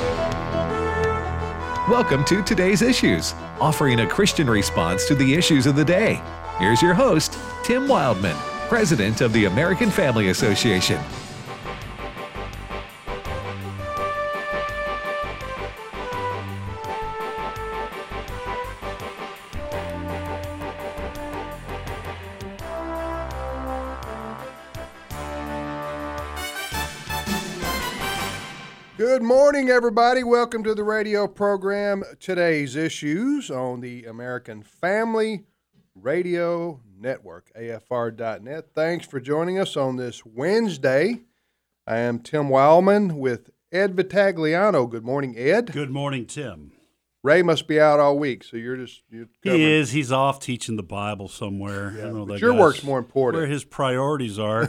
Welcome to Today's Issues, offering a Christian response to the issues of the day. Here's your host, Tim Wildman, President of the American Family Association. Good morning, everybody. Welcome to the radio program, Today's Issues, on the American Family Radio Network, AFR.net. Thanks for joining us on this Wednesday. I am Tim Wildman with Ed Vitagliano. Good morning, Ed. Good morning, Tim. Ray must be out all week, so you're covering. He is. He's off teaching the Bible somewhere. Yeah, I don't know, but your work's more important. Where his priorities are.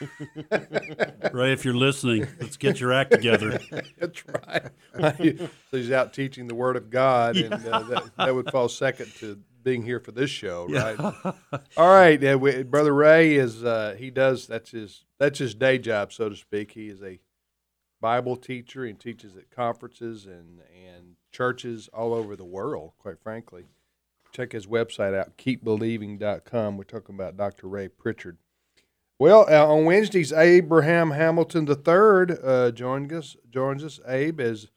Ray, if you're listening, let's get your act together. That's right. So he's out teaching the Word of God, and that would fall second to being here for this show, right? Yeah. All right, Brother Ray is that's his day job, so to speak. He is a Bible teacher and teaches at conferences and churches all over the world, quite frankly. Check his website out, keepbelieving.com. We're talking about Dr. Ray Pritchard. Well, on Wednesdays, Abraham Hamilton III joins us. Abe is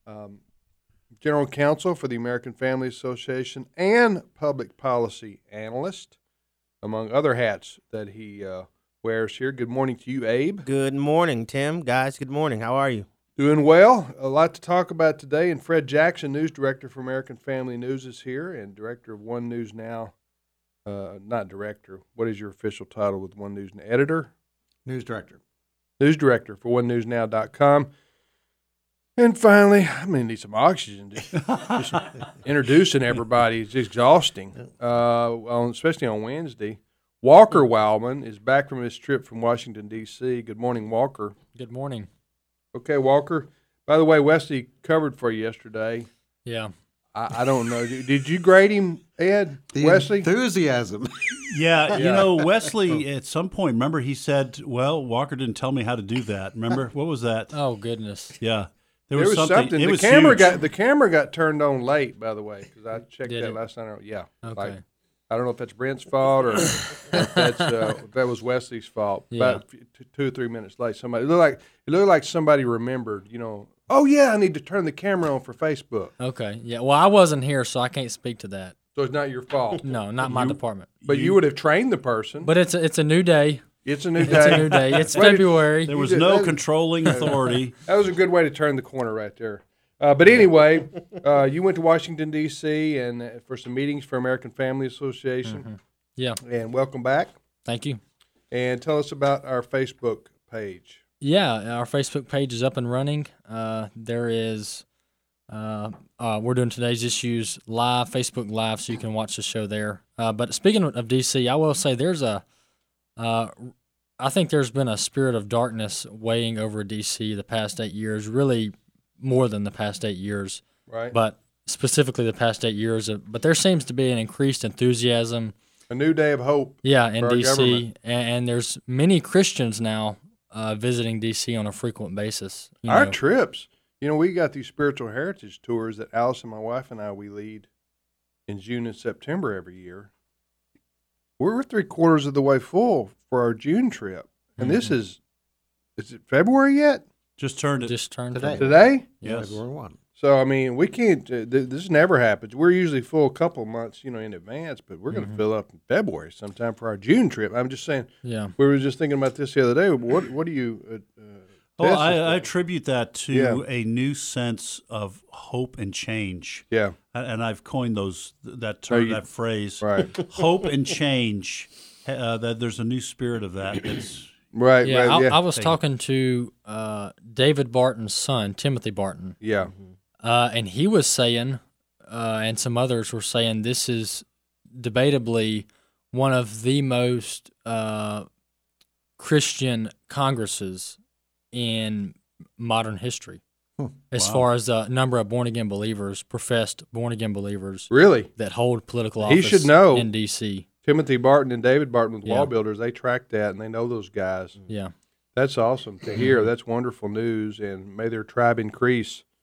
General Counsel for the American Family Association and Public Policy Analyst, among other hats that he wears here. Good morning to you, Abe. Good morning, Tim. Guys, good morning. How are you? Doing well. A lot to talk about today. And Fred Jackson, News Director for American Family News, is here, and Director of One News Now. Not director. What is your official title with One News Now? Editor? News Director. News Director for OneNewsNow.com. And finally, I'm going to need some oxygen. Just introducing everybody is exhausting, especially on Wednesday. Walker Wildman is back from his trip from Washington, D.C. Good morning, Walker. Good morning. Okay, Walker. By the way, Wesley covered for you yesterday. Yeah. I don't know. Did you grade him, Ed? Wesley? Enthusiasm. Yeah, you know, Wesley, at some point, remember he said, well, Walker didn't tell me how to do that. Remember? What was that? Oh, goodness. Yeah. There was something. It was the camera got turned on late, by the way, because I checked Did that it? last night. Yeah. Okay. I don't know if that's Brent's fault or if that was Wesley's fault. Yeah. About 2 or 3 minutes late, it looked like somebody remembered. Oh yeah, I need to turn the camera on for Facebook. Okay. Yeah. Well, I wasn't here, so I can't speak to that. So it's not your fault. No, not my department. But you would have trained the person. But it's a new day. It's a new day. It's a new day. It's February. There was no controlling authority. That was a good way to turn the corner right there. But anyway, you went to Washington, D.C. and for some meetings for American Family Association. Mm-hmm. Yeah. And welcome back. Thank you. And tell us about our Facebook page. Yeah, our Facebook page is up and running. There is, we're doing Today's Issues live, Facebook Live, so you can watch the show there. But speaking of D.C., I will say I think there's been a spirit of darkness weighing over D.C. the past 8 years, really more than the past 8 years. Right. But specifically the past 8 years. But there seems to be an increased enthusiasm. A new day of hope. Yeah, in for our D.C. government. And there's many Christians now visiting D.C. on a frequent basis. Our trips. We got these spiritual heritage tours that Allison, my wife, and we lead in June and September every year. We're 3/4 of the way full for our June trip. And this is it February yet? Just turned it. Just turned Today. Today? Yes. February 1. So, we can't, this never happens. We're usually full a couple of months, in advance, but we're going to fill up in February sometime for our June trip. I'm just saying, Yeah. we were just thinking about this the other day. What do you Well, test I this for? attribute that to a new sense of hope and change. Yeah. And I've coined that term, that phrase. Right. Hope and change. That there's a new spirit of that. It's Right, Yeah, right, I was talking to David Barton's son, Timothy Barton, yeah. and he was saying, and some others were saying, this is debatably one of the most Christian congresses in modern history, as far as the number of born-again believers, professed born-again believers Really? that hold political He office should know. in D.C. Timothy Barton and David Barton with Yeah. Wall Builders, they track that, and they know those guys. Yeah. That's awesome to hear. That's wonderful news, and may their tribe increase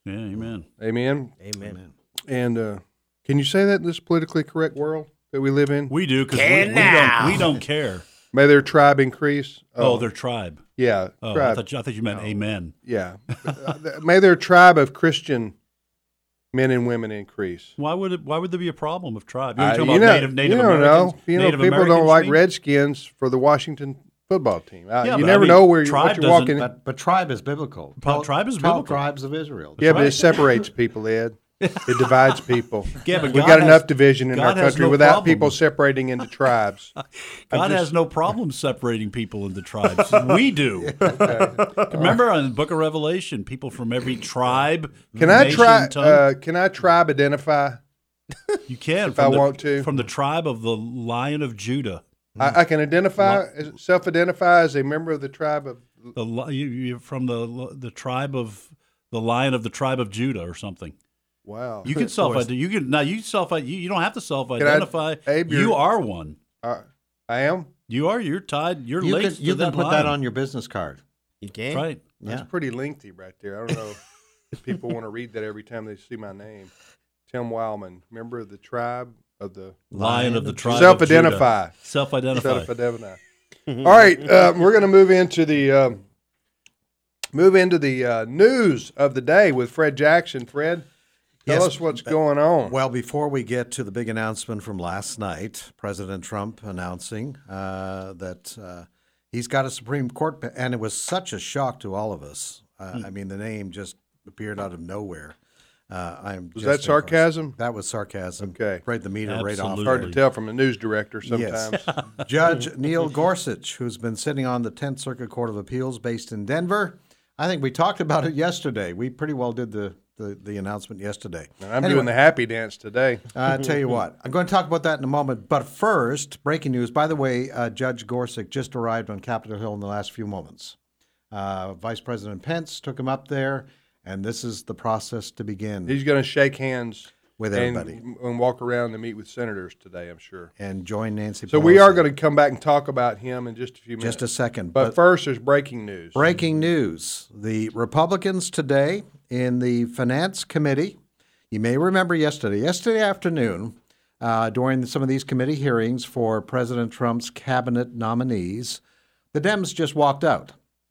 Yeah, amen. Amen. Amen. And can you say that in this politically correct world that we live in? We do because we don't care. May their tribe increase. Oh, their tribe. Yeah, Oh, tribe. I thought you meant amen. Yeah. May their tribe of Christian men and women increase. Why would there be a problem with tribe? You You're talking about Native you don't Americans? know. You know, Native people Americans, don't like you mean? Redskins for the Washington football team. Yeah, you but never I mean, know what tribe you're walking. But tribe is biblical. Tribe is 12 biblical. tribes of Israel. Yeah, but right. it separates people, Ed. It divides people. Yeah, but We've God got has- enough division in our God has country no without problem. people separating into tribes. God has no problem separating people into tribes. We do. Remember in the Book of Revelation, people from every tribe, Can I nation, try? tongue. Can I tribe identify? You can if I want to. from the tribe of the Lion of Judah. I can identify, self-identify as a member of the tribe of. You're from the tribe of the Lion of the tribe of Judah or something. Wow. You can self-identify. You don't have to self-identify. Abe, you are one. I am. You are. You're tied. You're You laced can, you to can that put lion. that on your business card. You can. Right. That's Yeah. pretty lengthy right there. I don't know if people want to read that every time they see my name. Tim Wildman, member of the tribe of the Lion of the tribe. Self-identify. Of Judah. Self-identify. Self-identify. All right, we're going to move into the news of the day with Fred Jackson. Fred, tell Yes, us what's going on. Well, before we get to the big announcement from last night, President Trump announcing that he's got a Supreme Court, and it was such a shock to all of us. I mean, the name just appeared out of nowhere. Was that sarcasm? That was sarcasm. Okay. Right, the meter right off. Absolutely. Hard to tell from the news director sometimes. Yes. Judge Neil Gorsuch, who's been sitting on the 10th Circuit Court of Appeals based in Denver. I think we talked about it yesterday. We pretty well did the announcement yesterday. And I'm doing the happy dance today. I tell you what, I'm going to talk about that in a moment. But first, breaking news. By the way, Judge Gorsuch just arrived on Capitol Hill in the last few moments. Vice President Pence took him up there, and this is the process to begin He's going to shake hands with everybody and walk around and meet with senators today, I'm sure. and join Nancy Pelosi. So we are going to come back and talk about him in just a few minutes. Just a second. But first, there's breaking news. Breaking news. The Republicans today in the Finance Committee, you may remember yesterday afternoon, during some of these committee hearings for President Trump's cabinet nominees, the Dems just walked out.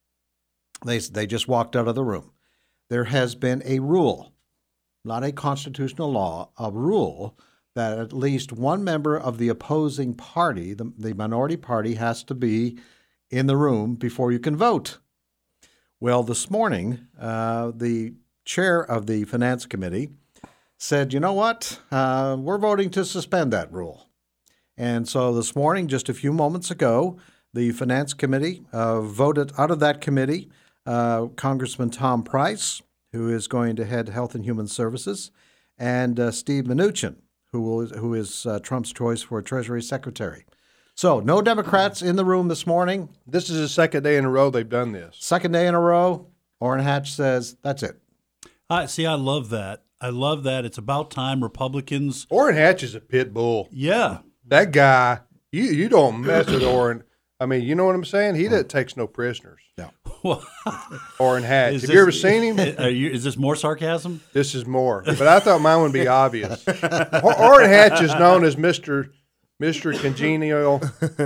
They just walked out of the room. There has been a rule, not a constitutional law, a rule that at least one member of the opposing party, the minority party, has to be in the room before you can vote. Well, this morning, the chair of the Finance Committee said, you know what, we're voting to suspend that rule. And so this morning, just a few moments ago, the Finance Committee voted out of that committee Congressman Tom Price, who is going to head Health and Human Services, and Steve Mnuchin, who is Trump's choice for Treasury Secretary. So no Democrats in the room this morning. This is the second day in a row they've done this. Second day in a row, Orrin Hatch says, that's it. I love that. I love that. It's about time Republicans. Orrin Hatch is a pit bull. Yeah. That guy, you don't mess with Orrin. I mean, you know what I'm saying? He takes no prisoners. Yeah. Orrin Hatch. Is Have this- you ever seen him? Is this more sarcasm? This is more. But I thought mine would be obvious. Orrin Hatch is known as Mr. Congenial.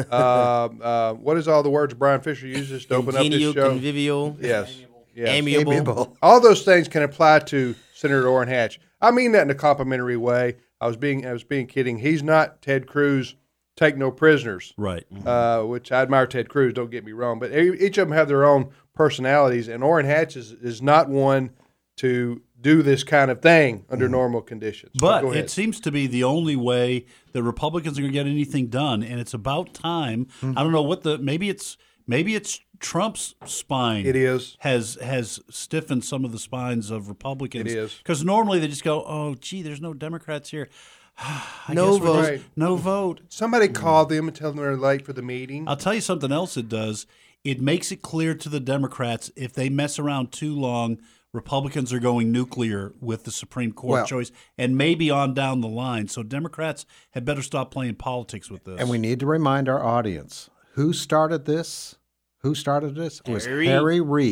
What is all the words Brian Fisher uses to open up Congenial, this show? convivial, Yes. amiable. All those things can apply to Senator Orrin Hatch. I mean that in a complimentary way. I was being kidding. He's not Ted Cruz. Take no prisoners. Right. Which I admire Ted Cruz. Don't get me wrong, but each of them have their own personalities, and Orrin Hatch is not one to do this kind of thing under normal conditions. But go ahead. it seems to be the only way the Republicans are going to get anything done, and it's about time. I don't know what maybe it's Trump's spine. It is. has stiffened some of the spines of Republicans. It is. Because normally they just go, oh, gee, there's no Democrats here. No guess we're vote. just- no vote. Somebody call them and tell them they're late for the meeting. I'll tell you something else it does. It makes it clear to the Democrats if they mess around too long, Republicans are going nuclear with the Supreme Court choice and maybe on down the line. So Democrats had better stop playing politics with this. And we need to remind our audience, who started this? It was Harry. Harry Reid.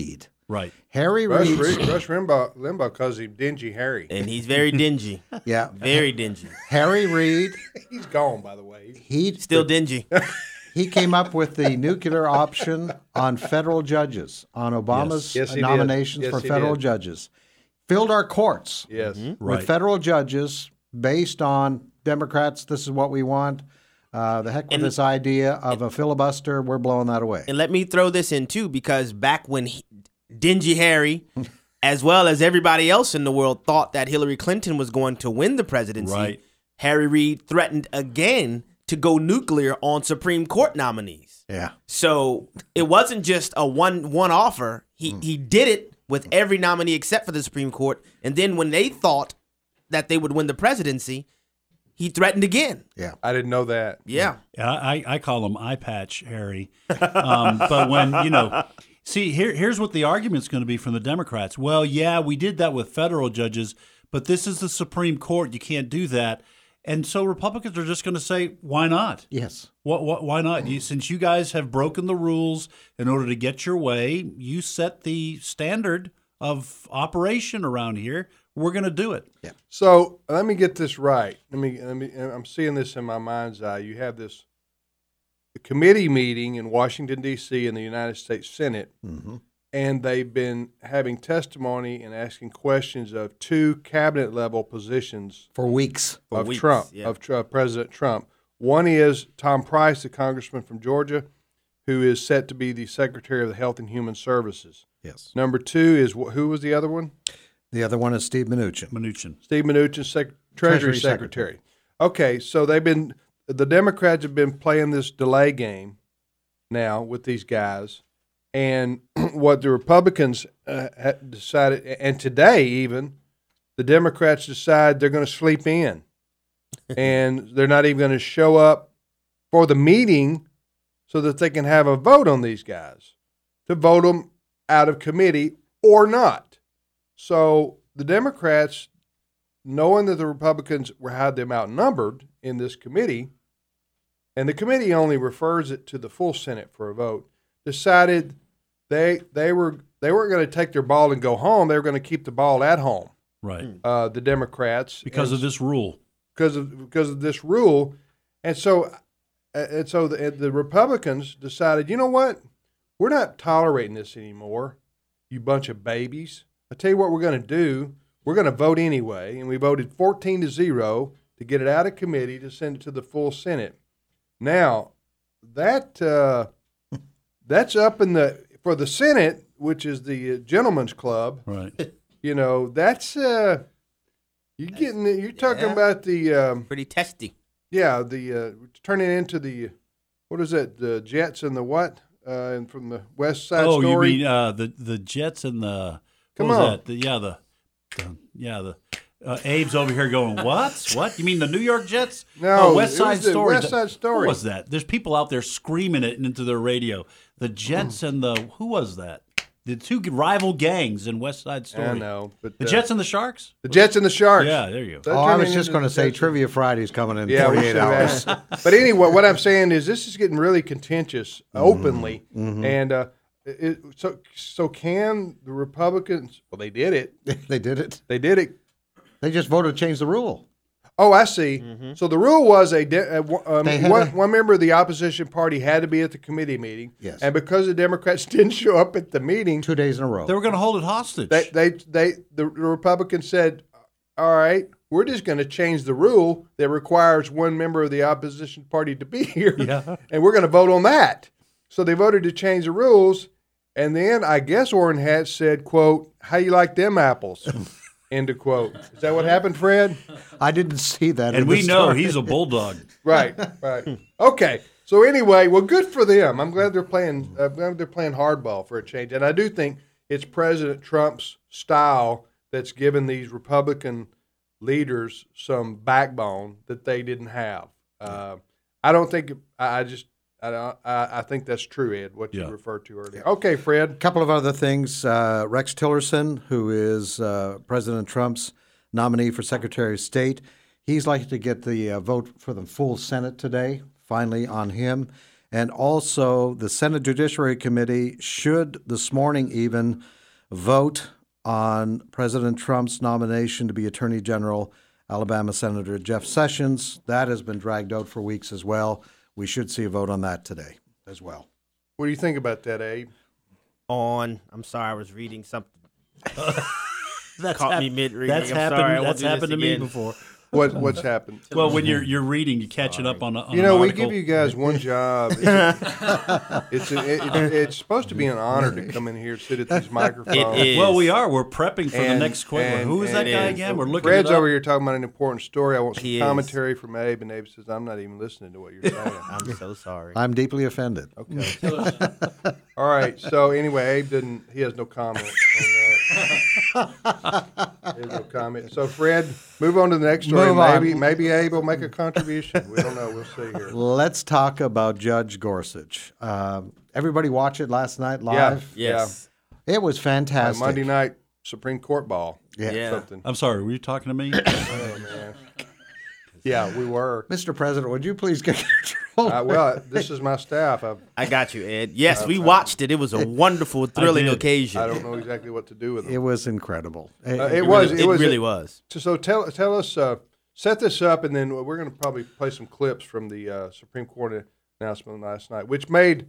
Right. Harry Rush Reid. Limbaugh because he's dingy Harry. And he's very dingy. Yeah. Very dingy. Harry Reid. He's gone, by the way. Still dingy. He came up with the nuclear option on federal judges, on Obama's Yes, he did. nominations Yes, for he federal did. judges. Filled our courts Yes. Right. with federal judges based on Democrats. This is what we want. The heck with this idea of a filibuster. We're blowing that away. And let me throw this in too, because back when dingy Harry, as well as everybody else in the world, thought that Hillary Clinton was going to win the presidency, Right. Harry Reid threatened again to go nuclear on Supreme Court nominees. Yeah. So it wasn't just a one offer. He did it with every nominee except for the Supreme Court. And then when they thought that they would win the presidency, he threatened again. Yeah. I didn't know that. Yeah. I call him eye patch Harry. But when, see, here's what the argument's going to be from the Democrats. Well, yeah, we did that with federal judges, but this is the Supreme Court. You can't do that. And so Republicans are just going to say, why not? Yes. Why not? Since you guys have broken the rules in order to get your way, you set the standard of operation around here. We're going to do it. Yeah. So let me get this right. Let me. I'm seeing this in my mind's eye. You have this committee meeting in Washington, D.C. in the United States Senate, and they've been having testimony and asking questions of two cabinet level positions For weeks. of weeks, Trump, yeah. of President Trump. One is Tom Price, the congressman from Georgia, who is set to be the Secretary of the Health and Human Services. Yes. Number two is who was the other one? The other one is Steve Mnuchin. Steve Mnuchin, Treasury Secretary. Okay, so the Democrats have been playing this delay game now with these guys, and what the Republicans had decided, and today even, the Democrats decide they're going to sleep in, and they're not even going to show up for the meeting so that they can have a vote on these guys, to vote them out of committee or not. So the Democrats, knowing that the Republicans had them outnumbered in this committee, and the committee only refers it to the full Senate for a vote, decided they weren't going to take their ball and go home. They were going to keep the ball at home. Right. The Democrats, Because of this rule. because of this rule, and so the Republicans decided, you know what, we're not tolerating this anymore, you bunch of babies. I tell you what we're going to do. We're going to vote anyway, and we voted 14-0 to get it out of committee to send it to the full Senate. Now, that's up for the Senate, which is the gentleman's club. Right. That's you're talking about the Pretty testy. turning into the what is it? The Jets and the what? And from the West Side Oh, Story. you mean the Jets and the Come what was on. that? Abe's over here going, what? What? You mean the New York Jets? No, West it Side was the Story. West Side Story. What was that? There's people out there screaming it into their radio. The Jets and who was that? The two rival gangs in West Side Story. I know, but The Jets and the Sharks? the Jets and the Sharks. Yeah, there you go. They're Oh, I was turning just into going to the say Jets. Trivia Friday's coming in Yeah, we 48 should have hours. asked. But anyway, what I'm saying is this is getting really contentious openly, and so can the Republicans? Well, they did it. They did it. They did it. They just voted to change the rule. Oh, I see. So the rule was They had one member of the opposition party had to be at the committee meeting. Yes. And because the Democrats didn't show up at the meeting, 2 days in a row. They were going to hold it hostage. the Republicans said, "All right, we're just going to change the rule that requires one member of the opposition party to be here, and we're going to vote on that." So they voted to change the rules, and then I guess Orrin Hatch said, "quote How you like them apples?" End of quote. Is that what happened, Fred? I didn't see that. and in we the know story. he's a bulldog. Right. Okay. So anyway, well, good for them. I'm glad they're playing. Hardball for a change, and I do think it's President Trump's style that's given these Republican leaders some backbone that they didn't have. I don't think. I think that's true, Ed. What you referred to earlier. Okay, Fred. A couple of other things. Rex Tillerson, who is President Trump's nominee for Secretary of State, he's likely to get the vote for the full Senate today, finally on him. And also the Senate Judiciary Committee should this morning even vote on President Trump's nomination to be Attorney General, Alabama Senator Jeff Sessions. That has been dragged out for weeks as well. We should see a vote on that today as well. What do you think about that, Abe? I'm sorry, I was reading something. That's Caught me mid-reading. That's I'm happened. sorry, I won't That's do this happened to me again. before. What's happened? Well, when you're reading, you're catching up on a You know, an we article. give you guys one job. It's supposed to be an honor to come in here and sit at these microphones. It is. Well, we are. We're prepping for the And- next question. and- Who is that and- guy and- again? We're looking Fred's it up. over here talking about an important story. I want some He is. commentary from Abe, and Abe says, I'm not even listening to what you're saying. I'm so sorry. I'm deeply offended. Okay. All right. So anyway, Abe he has no comment on that. He has no comment. So Fred, move on to the next story. Move on. Maybe Abe will make a contribution. We don't know. We'll see here. Let's talk about Judge Gorsuch. Everybody watch it last night live? Yes. It was fantastic. Monday night Supreme Court ball. Yeah. Something. I'm sorry. Were you talking to me? Oh, man. Yeah, we were. Mr. President, would you please get control? Well, this is my staff. I got you, Ed. Yes, we watched it. It was a wonderful, thrilling did. occasion. I don't know exactly what to do with them. It was incredible. It was. It really was. So tell us, set this up, and then we're going to probably play some clips from the Supreme Court announcement last night, which made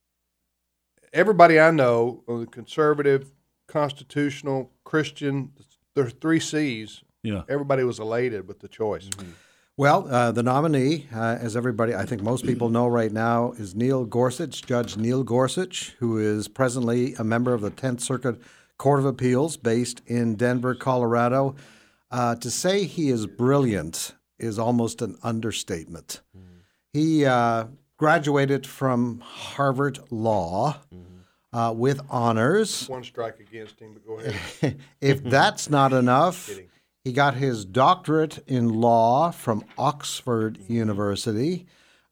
everybody I know, the conservative, constitutional, Christian, there's 3 C's. Yeah. Everybody was elated with the choice. Well, the nominee, as everybody, I think most people know right now, is Neil Gorsuch, Judge Neil Gorsuch, who is presently a member of the 10th Circuit Court of Appeals based in Denver, Colorado. To say he is brilliant is almost an understatement. He graduated from Harvard Law with honors. One strike against him, but go ahead. If that's not enough, he got his doctorate in law from Oxford University,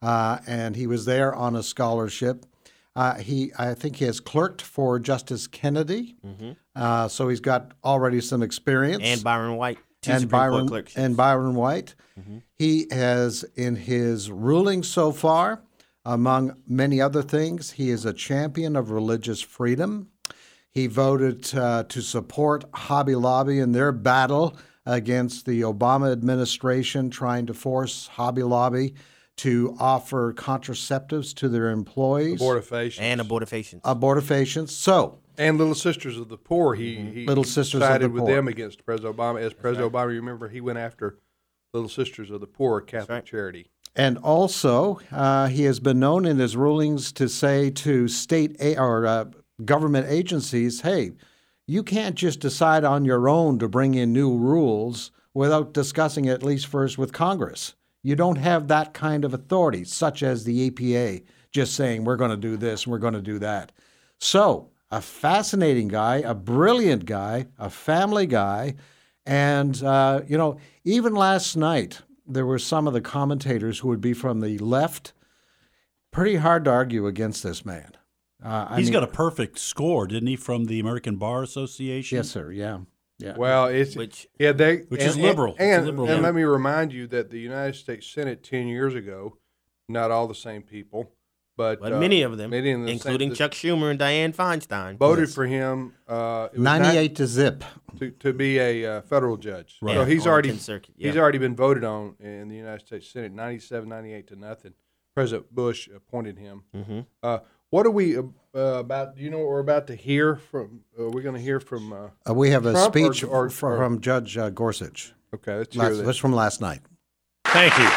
and he was there on a scholarship. I think he has clerked for Justice Kennedy, so he's got already some experience. And Byron White. And Byron White. He has, in his ruling so far, among many other things, he is a champion of religious freedom. He voted to support Hobby Lobby in their battle against the Obama administration trying to force Hobby Lobby to offer contraceptives to their employees. Abortifacients. And abortifacients. Abortifacients. So, And Little Sisters of the Poor. He Little Sisters of sided the with Poor. them against President Obama. As President Obama, you remember, he went after Little Sisters of the Poor, a Catholic charity. and also, he has been known in his rulings to say to government agencies, hey, you can't just decide on your own to bring in new rules without discussing it at least first with Congress. You don't have that kind of authority, such as the EPA, just saying we're going to do this and we're going to do that. So, a fascinating guy, a brilliant guy, a family guy. And, even last night, there were some of the commentators who would be from the left. Pretty hard to argue against this man. He's got a perfect score, didn't he, from the American Bar Association? Yes, sir. Yeah. Well, it's Which is liberal. It's a And liberal let vote. me remind you that the United States Senate 10 years ago, not all the same people, but many of them, many of the including same, Chuck Schumer and Dianne Feinstein. voted for him. It was 98 to zip. to be a federal judge. Right. So On he's the already 10th Circuit, he's yeah. already been voted on in the United States Senate, 97-98 to nothing. President Bush appointed him. What are we about? Do you know what we're about to hear from? We're going to hear from. We have a Trump speech or- from Judge Gorsuch. Okay, let's hear this. That's from last night. Thank you.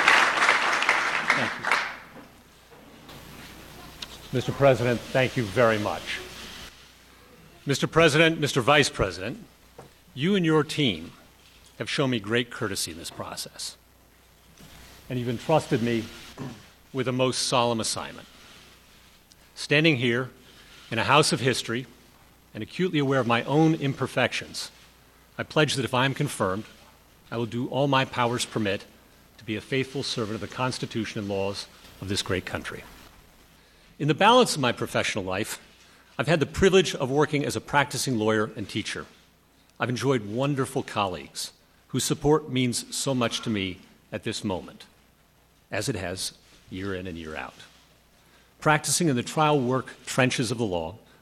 Mr. President, thank you very much. Mr. President, Mr. Vice President, you and your team have shown me great courtesy in this process, and you've entrusted me with a most solemn assignment. Standing here in a house of history and acutely aware of my own imperfections, I pledge that if I am confirmed, I will do all my powers permit to be a faithful servant of the Constitution and laws of this great country. In the balance of my professional life, I've had the privilege of working as a practicing lawyer and teacher. I've enjoyed wonderful colleagues whose support means so much to me at this moment, as it has year in and year out. Practicing in the trial work trenches of the law,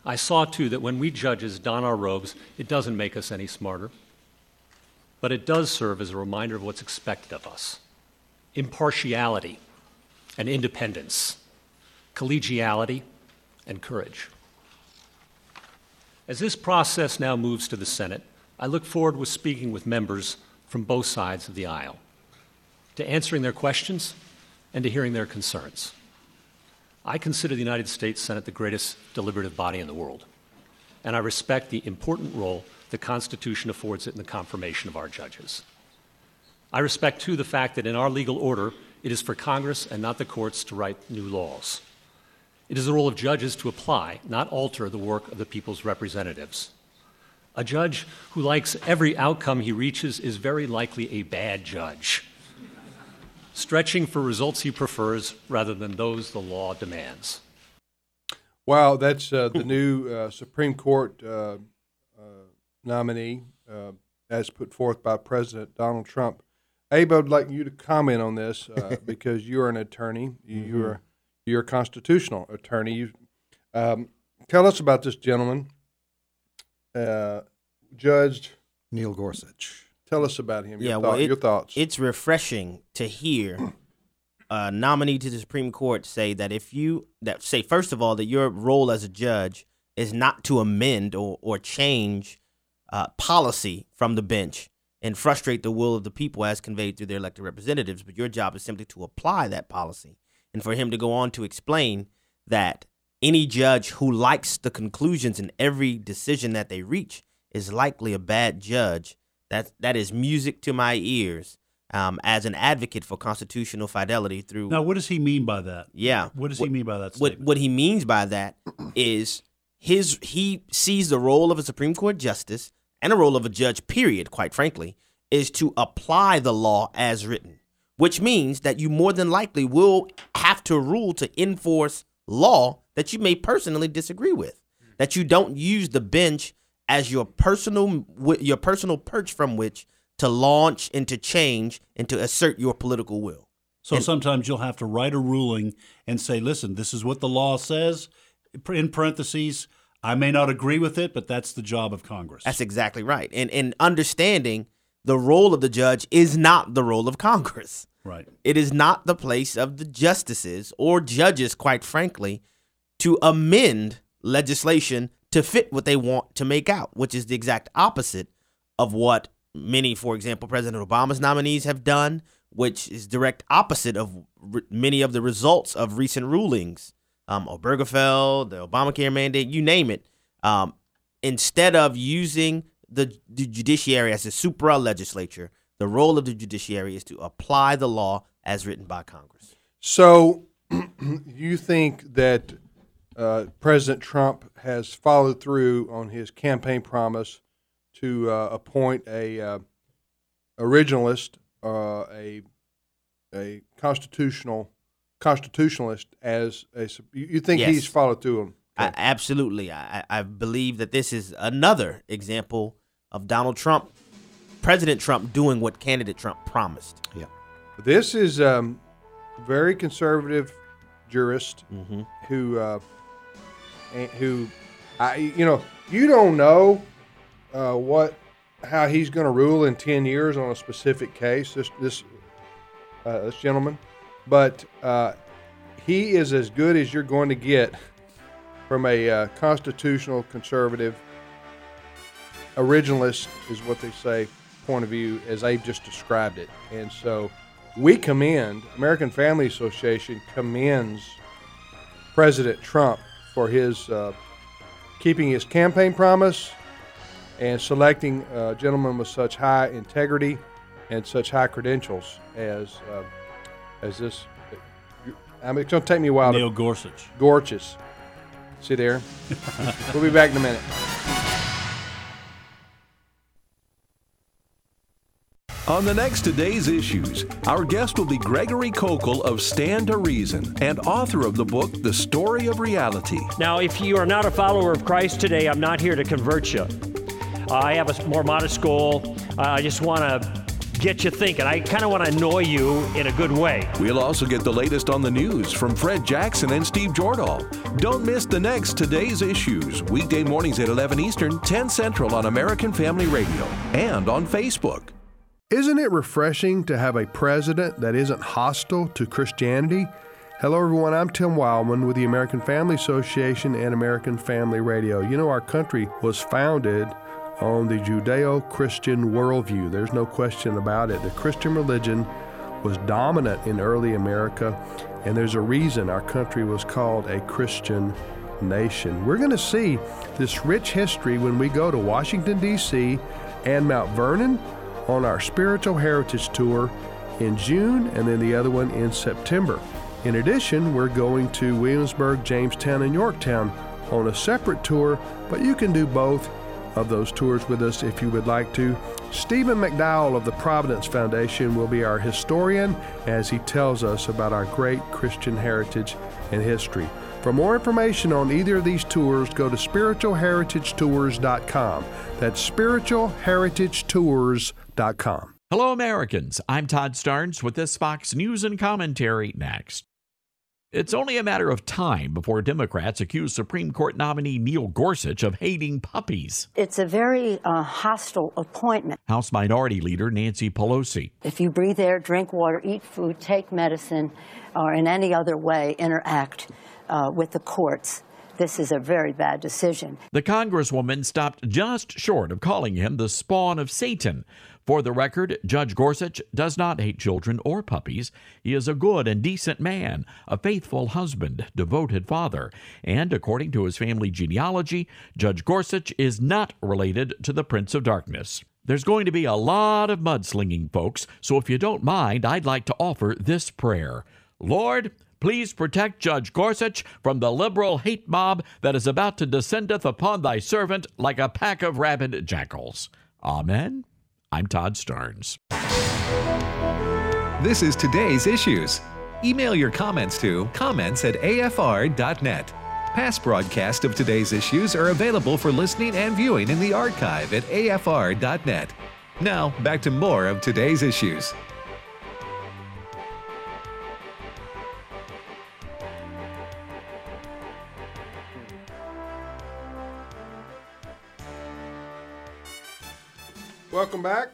I saw, too, that when we judges don our robes, it doesn't make us any smarter, but it does serve as a reminder of what's expected of us. Impartiality and independence, collegiality and courage. As this process now moves to the Senate, I look forward to speaking with members from both sides of the aisle, to answering their questions and to hearing their concerns. I consider the United States Senate the greatest deliberative body in the world, and I respect the important role the Constitution affords it in the confirmation of our judges. I respect, too, the fact that in our legal order, it is for Congress and not the courts to write new laws. It is the role of judges to apply, not alter, the work of the people's representatives. A judge who likes every outcome he reaches is very likely a bad judge, stretching for results he prefers rather than those the law demands. Wow, that's the new Supreme Court nominee as put forth by President Donald Trump. Abe, I'd like you to comment on this because you're an attorney. You're a constitutional attorney. Tell us about this gentleman, Judge Neil Gorsuch. Tell us about him. Your thoughts. It's refreshing to hear a nominee to the Supreme Court say that first of all, that your role as a judge is not to amend or change policy from the bench and frustrate the will of the people as conveyed through their elected representatives, but your job is simply to apply that policy. And for him to go on to explain that any judge who likes the conclusions in every decision that they reach is likely a bad judge, that is music to my ears as an advocate for constitutional fidelity through. Now, what does he mean by that? Yeah. What does he mean by that statement? What he means by that is he sees the role of a Supreme Court justice and a role of a judge, period, quite frankly, is to apply the law as written, which means that you more than likely will have to rule to enforce law that you may personally disagree with, that you don't use the bench as your personal perch from which to launch and to change and to assert your political will. So sometimes you'll have to write a ruling and say, listen, this is what the law says, in parentheses, I may not agree with it, but that's the job of Congress. That's exactly right. And understanding the role of the judge is not the role of Congress. Right. It is not the place of the justices or judges, quite frankly, to amend legislation to fit what they want to make out, which is the exact opposite of what many, for example, President Obama's nominees have done, which is direct opposite of many of the results of recent rulings. Obergefell, the Obamacare mandate, you name it. Instead of using the judiciary as a supra-legislature, the role of the judiciary is to apply the law as written by Congress. So you think that President Trump has followed through on his campaign promise to appoint a originalist, a constitutionalist as a? You think Yes. he's followed through on? Absolutely. I believe that this is another example of President Trump doing what candidate Trump promised. Yeah. This is very conservative jurist who you don't know how he's going to rule in 10 years on a specific case. This gentleman, but he is as good as you're going to get from a constitutional conservative originalist, is what they say, point of view, as Abe just described it. And so we American Family Association commends President Trump for his keeping his campaign promise and selecting a gentleman with such high integrity and such high credentials as this. I mean, it's going to take me a while. Neil Gorsuch. Gorsuch. See there? We'll be back in a minute. On the next Today's Issues, our guest will be Gregory Kokel of Stand to Reason and author of the book, The Story of Reality. Now, if you are not a follower of Christ today, I'm not here to convert you. I have a more modest goal. I just want to get you thinking. I kind of want to annoy you in a good way. We'll also get the latest on the news from Fred Jackson and Steve Jordahl. Don't miss the next Today's Issues, weekday mornings at 11 Eastern, 10 Central on American Family Radio and on Facebook. Isn't it refreshing to have a president that isn't hostile to Christianity? Hello, everyone. I'm Tim Wildman with the American Family Association and American Family Radio. You know, our country was founded on the Judeo-Christian worldview. There's no question about it. The Christian religion was dominant in early America, and there's a reason our country was called a Christian nation. We're going to see this rich history when we go to Washington, D.C. and Mount Vernon on our Spiritual Heritage Tour in June, and then the other one in September. In addition, we're going to Williamsburg, Jamestown, and Yorktown on a separate tour, but you can do both of those tours with us if you would like to. Stephen McDowell of the Providence Foundation will be our historian as he tells us about our great Christian heritage and history. For more information on either of these tours, go to spiritualheritagetours.com. That's spiritualheritagetours.com. Hello, Americans. I'm Todd Starnes with this Fox News and Commentary next. It's only a matter of time before Democrats accuse Supreme Court nominee Neil Gorsuch of hating puppies. It's a very hostile appointment. House Minority Leader Nancy Pelosi. If you breathe air, drink water, eat food, take medicine, or in any other way interact with the courts, this is a very bad decision. The Congresswoman stopped just short of calling him the spawn of Satan. For the record, Judge Gorsuch does not hate children or puppies. He is a good and decent man, a faithful husband, devoted father, and according to his family genealogy, Judge Gorsuch is not related to the Prince of Darkness. There's going to be a lot of mudslinging, folks, so if you don't mind, I'd like to offer this prayer. Lord, please protect Judge Gorsuch from the liberal hate mob that is about to descendeth upon thy servant like a pack of rabid jackals. Amen. I'm Todd Starnes. This is Today's Issues. Email your comments to comments@afr.net. Past broadcasts of Today's Issues are available for listening and viewing in the archive at afr.net. Now, back to more of Today's Issues. Welcome back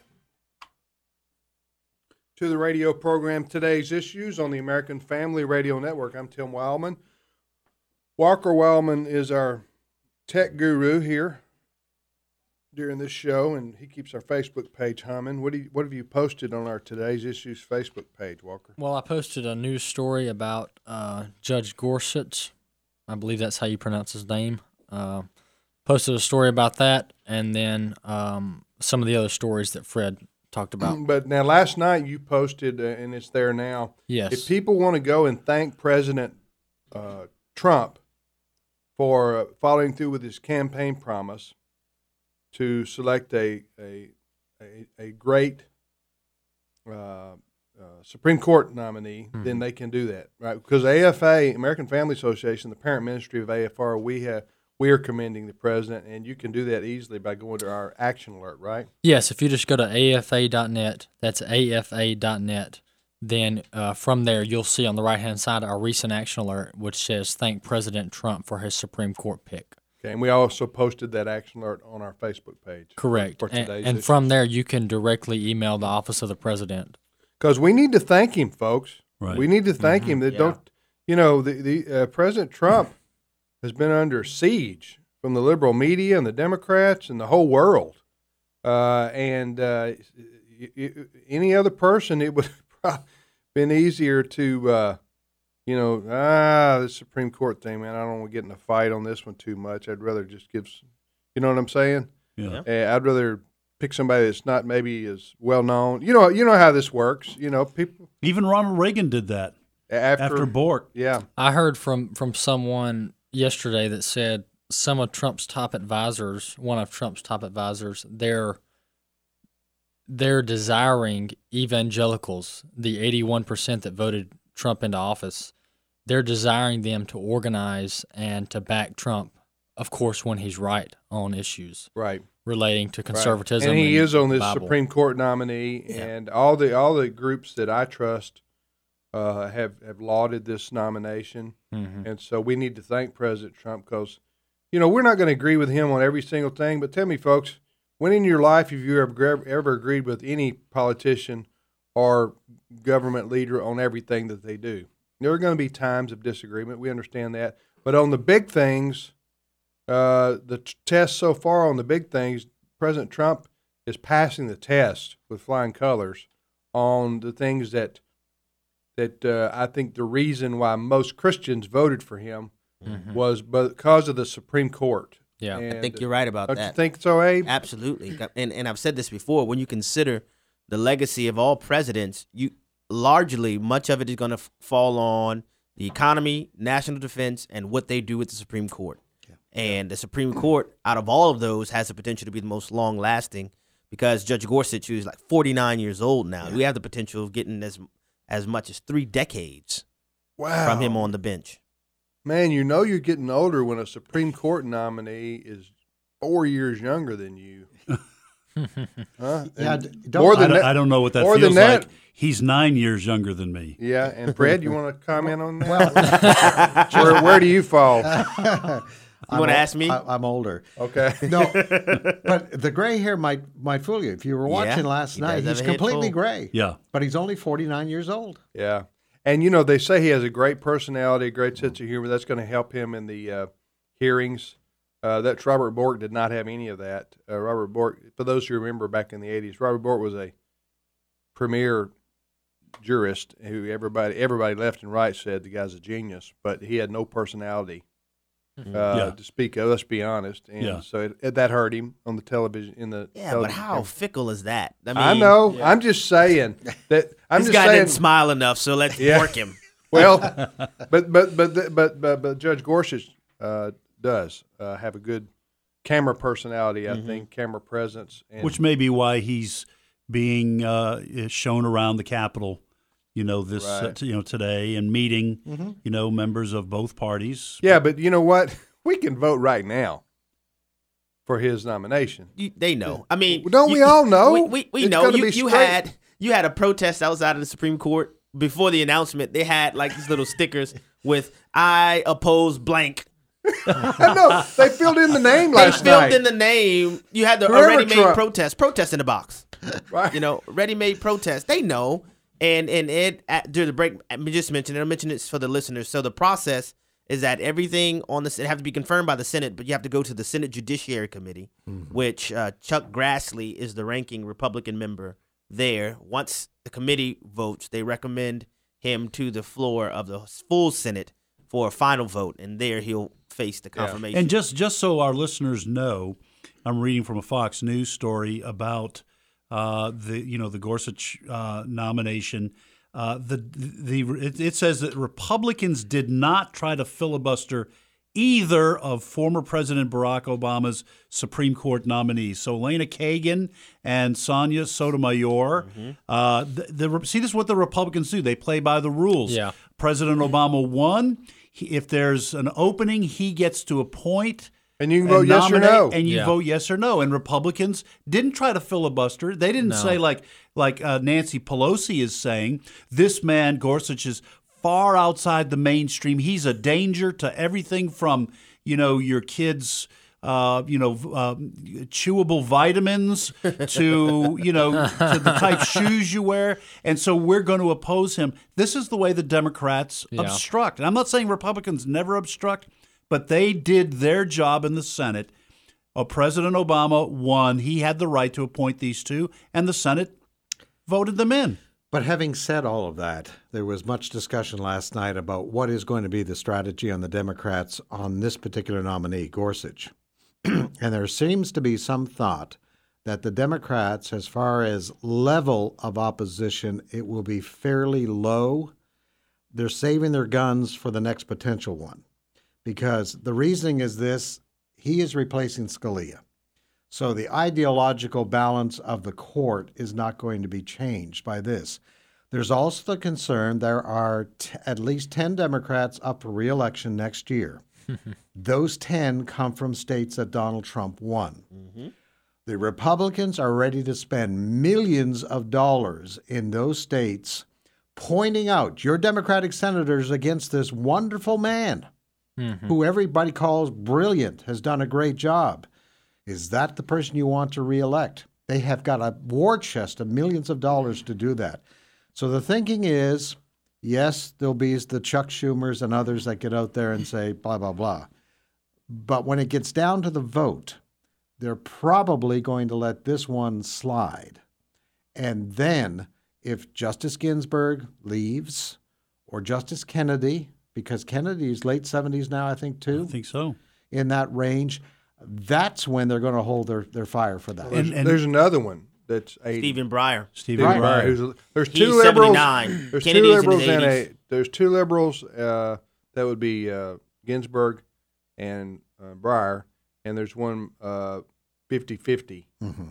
to the radio program Today's Issues on the American Family Radio Network. I'm Tim Wildman. Walker Wildman is our tech guru here during this show, and he keeps our Facebook page humming. What have you posted on our Today's Issues Facebook page, Walker? Well, I posted a news story about Judge Gorsuch. I believe that's how you pronounce his name. Posted a story about that, and then some of the other stories that Fred talked about. But now, last night you posted, and it's there now. Yes. If people want to go and thank President Trump for following through with his campaign promise to select a great Supreme Court nominee, then they can do that, right? Because AFA, American Family Association, the parent ministry of AFR, we are commending the president, and you can do that easily by going to our action alert, right? Yes, if you just go to afa.net, that's afa.net, then from there you'll see on the right-hand side our recent action alert, which says, thank President Trump for his Supreme Court pick. Okay, and we also posted that action alert on our Facebook page. Correct. For today's and from there you can directly email the Office of the President. Because we need to thank him, folks. Right. We need to thank him. That don't, the President Trump has been under siege from the liberal media and the Democrats and the whole world. And any other person, it would have been easier to, the Supreme Court thing, man, I don't want to get in a fight on this one too much. I'd rather just give, you know what I'm saying? Yeah. I'd rather pick somebody that's not maybe as well known. You know how this works. People. Even Ronald Reagan did that after Bork. Yeah. I heard from someone yesterday that said one of Trump's top advisors, they're desiring evangelicals, the 81% that voted Trump into office, they're desiring them to organize and to back Trump, of course, when he's right on issues. Right. relating to conservatism. And he is on this Bible. Supreme Court nominee, and all the groups that I trust have lauded this nomination, and so we need to thank President Trump because, we're not going to agree with him on every single thing. But tell me, folks, when in your life have you ever agreed with any politician or government leader on everything that they do? There are going to be times of disagreement. We understand that, but on the big things. The test so far on the big things, President Trump is passing the test with flying colors on the things that I think the reason why most Christians voted for him was because of the Supreme Court. Yeah, I think you're right about that. Don't you think so, Abe? Absolutely. And I've said this before. When you consider the legacy of all presidents, much of it is going to fall on the economy, national defense, and what they do with the Supreme Court. And the Supreme Court, out of all of those, has the potential to be the most long-lasting because Judge Gorsuch, who's like 49 years old now, we have the potential of getting as much as 3 decades from him on the bench. Man, you're getting older when a Supreme Court nominee is 4 years younger than you. Huh? Yeah, I don't know what that feels like. He's 9 years younger than me. Yeah, and Fred, you want to comment on that? Well, where do you fall? You want to ask me? I'm older. Okay. No, but the gray hair might fool you. If you were watching last night, he's completely gray. Yeah. But he's only 49 years old. Yeah. And, they say he has a great personality, a great sense of humor. That's going to help him in the hearings. That Robert Bork did not have any of that. Robert Bork, for those who remember back in the 80s, Robert Bork was a premier jurist who everybody left and right said the guy's a genius, but he had no personality. To speak of, let's be honest, and so that hurt him on the television. But how fickle is that? I mean, I know. Yeah. I'm just saying that. This guy didn't smile enough, so let's work him. Well, but Judge Gorsuch does have a good camera personality. I think camera presence, which may be why he's being shown around the Capitol. Today and meeting, members of both parties. Yeah, but you know what? We can vote right now for his nomination. They know. I mean, don't we all know? We know. You had a protest outside of the Supreme Court before the announcement. They had like these little stickers with "I oppose blank." No, they filled in the name last night. They filled in the name. You had the ready-made protest in the box. Right. Ready-made protest. They know. And Ed, during the break, I just mentioned it. I'll mention this for the listeners. So the process is that everything on this, it has to be confirmed by the Senate, but you have to go to the Senate Judiciary Committee, which Chuck Grassley is the ranking Republican member there. Once the committee votes, they recommend him to the floor of the full Senate for a final vote, and there he'll face the confirmation. And just so our listeners know, I'm reading from a Fox News story about the Gorsuch nomination. It says that Republicans did not try to filibuster either of former President Barack Obama's Supreme Court nominees. So Elena Kagan and Sonia Sotomayor. See, this is what the Republicans do. They play by the rules. Yeah. President Obama won. If there's an opening, he gets to appoint. And you can vote yes or no. And you vote yes or no. And Republicans didn't try to filibuster. They didn't say like Nancy Pelosi is saying, this man, Gorsuch, is far outside the mainstream. He's a danger to everything from, your kids' chewable vitamins to, to the type shoes you wear. And so we're going to oppose him. This is the way the Democrats obstruct. And I'm not saying Republicans never obstruct, but they did their job in the Senate. President Obama won. He had the right to appoint these two, and the Senate voted them in. But having said all of that, there was much discussion last night about what is going to be the strategy on the Democrats on this particular nominee, Gorsuch. And there seems to be some thought that the Democrats, as far as level of opposition, it will be fairly low. They're saving their guns for the next potential one. Because the reasoning is this, he is replacing Scalia. So the ideological balance of the court is not going to be changed by this. There's also the concern there are at least 10 Democrats up for re-election next year. Those 10 come from states that Donald Trump won. The Republicans are ready to spend millions of dollars in those states pointing out your Democratic senators against this wonderful man who everybody calls brilliant, has done a great job. Is that the person you want to reelect? They have got a war chest of millions of dollars to do that. So the thinking is, yes, there'll be the Chuck Schumers and others that get out there and say blah, blah, blah. But when it gets down to the vote, they're probably going to let this one slide. And then if Justice Ginsburg leaves or Justice Kennedy, because Kennedy's late 70s now, I think, too. I think so. In that range, that's when they're going to hold their fire for that. There's another one that's 80. Stephen Breyer. Stephen Breyer. There's He's two liberals. 79. There's Kennedy's two liberals in his and 80s. there's two liberals. That would be Ginsburg and Breyer, and there's one 50-50.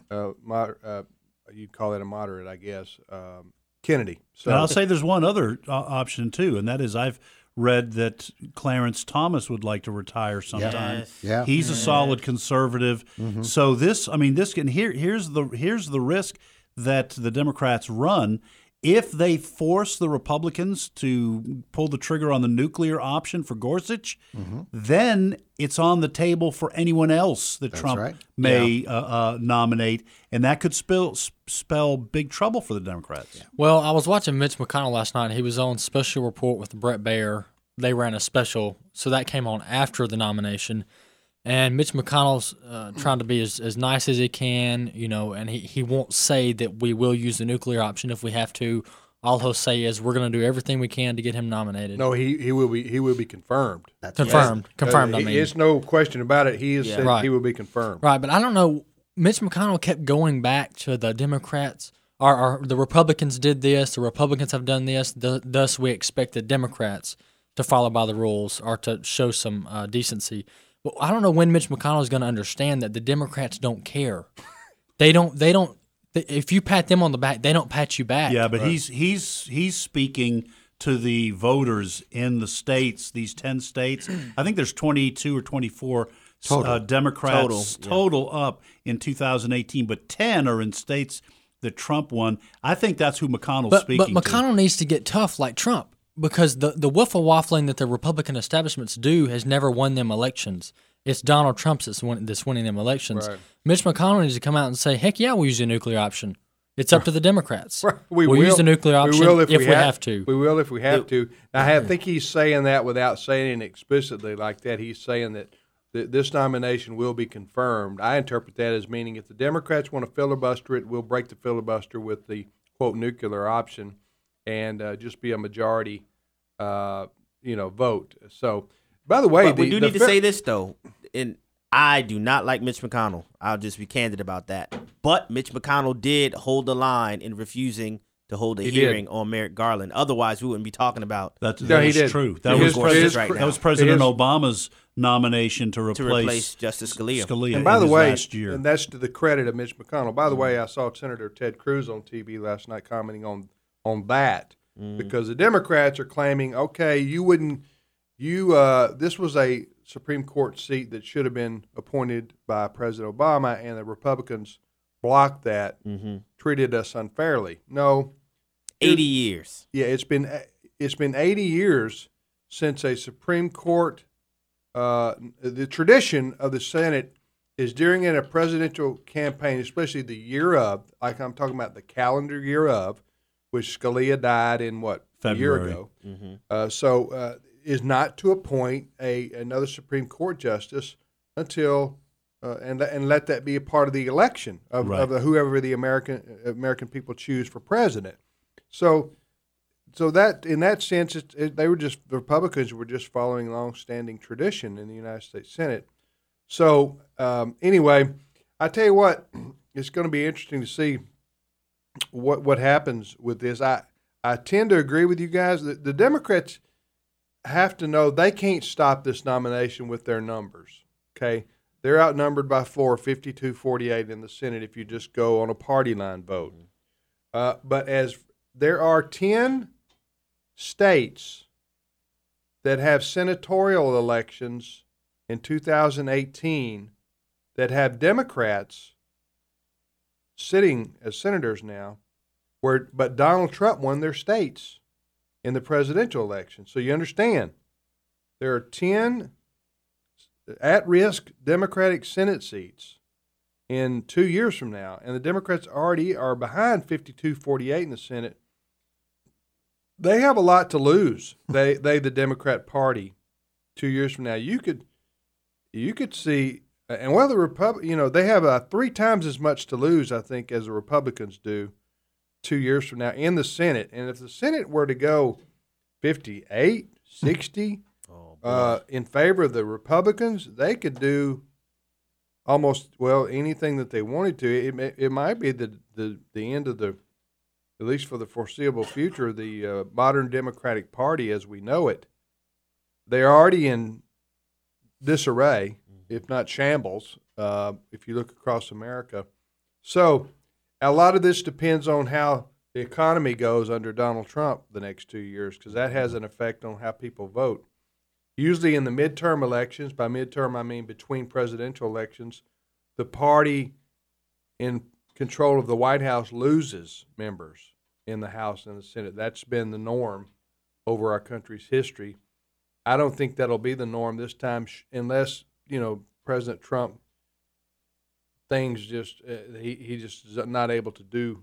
You'd call that a moderate, I guess. Kennedy. So And I'll say there's one other option too, and that is I've read that Clarence Thomas would like to retire sometime. Yes. Yeah. He's a solid conservative. So here's the risk that the Democrats run. If they force the Republicans to pull the trigger on the nuclear option for Gorsuch, then it's on the table for anyone else that Trump right. may nominate, and that could spell big trouble for the Democrats. Well, I was watching Mitch McConnell last night. He was on Special Report with Brett Baer. They ran a special, so that came on after the nomination. And Mitch McConnell's trying to be as nice as he can, and he won't say that we will use the nuclear option if we have to. All he'll say is we're going to do everything we can to get him nominated. no, he will be confirmed. Confirmed. I mean. It's no question about it. He has said Right. he will be confirmed. Right, but I don't know. Mitch McConnell kept going back to the Democrats. Or the Republicans did this. The Republicans have done this. Thus, we expect the Democrats to follow by the rules or to show some decency. Well, I don't know when Mitch McConnell is going to understand that the Democrats don't care. They don't. If you pat them on the back, they don't pat you back. Yeah, but he's speaking to the voters in the states, these 10 states. I think there's 22 or 24 Democrats total up in 2018, but 10 are in states that Trump won. I think that's who McConnell's speaking But McConnell needs to get tough like Trump. Because the waffle-waffling that the Republican establishments do has never won them elections. It's Donald Trump that's winning them elections. Right. Mitch McConnell needs to come out and say, heck yeah, we'll use the nuclear option. It's up to the Democrats. We'll use the nuclear option if we have to. We will if we have to. I think he's saying that without saying it explicitly like that. He's saying that this nomination will be confirmed. I interpret that as meaning if the Democrats want to filibuster it, we'll break the filibuster with the, quote, nuclear option. And just be a majority, vote. So, by the way, But we do need to say this though, and I do not like Mitch McConnell. I'll just be candid about that. But Mitch McConnell did hold the line in refusing to hold a hearing on Merrick Garland. Otherwise, we wouldn't be talking about. That he was did. true. That His- was his- President, right that was now. President His- Obama's nomination to replace Justice Scalia. And by in the his way, last year. and that's to the credit of Mitch McConnell. By the way, I saw Senator Ted Cruz on TV last night commenting on that. Because the Democrats are claiming, okay, this was a Supreme Court seat that should have been appointed by President Obama, and the Republicans blocked that, treated us unfairly. No, 80 years. yeah, it's been 80 years since a Supreme Court. The tradition of the Senate is during a presidential campaign, especially the year of, like I'm talking about the calendar year of, which Scalia died in February. a year ago. Is not to appoint another Supreme Court justice until and let that be a part of the election of whoever the American people choose for president. So that in that sense, the Republicans were just following long-standing tradition in the United States Senate. So anyway, I tell you what, it's going to be interesting to see what happens with this. I tend to agree with you guys. The Democrats have to know they can't stop this nomination with their numbers. Okay, they're outnumbered by 52-48 in the Senate if you just go on a party line vote. But as there are 10 states that have senatorial elections in 2018 that have Democrats sitting as senators now, but Donald Trump won their states in the presidential election. So you understand, there are 10 at-risk Democratic Senate seats in 2 years from now, and the Democrats already are behind 52-48 in the Senate. They have a lot to lose. They the Democrat Party 2 years from now. You could see, and while the they have 3 times as much to lose, I think, as the Republicans do 2 years from now in the Senate. And if the Senate were to go 58, 60 in favor of the Republicans, they could do almost anything that they wanted to. It might be the end of the, at least for the foreseeable future, the modern Democratic Party as we know it. They're already in disarray, if not shambles, if you look across America. So a lot of this depends on how the economy goes under Donald Trump the next 2 years, because that has an effect on how people vote. Usually in the midterm elections, by midterm I mean between presidential elections, the party in control of the White House loses members in the House and the Senate. That's been the norm over our country's history. I don't think that'll be the norm this time, unless President Trump things just he just is not able to do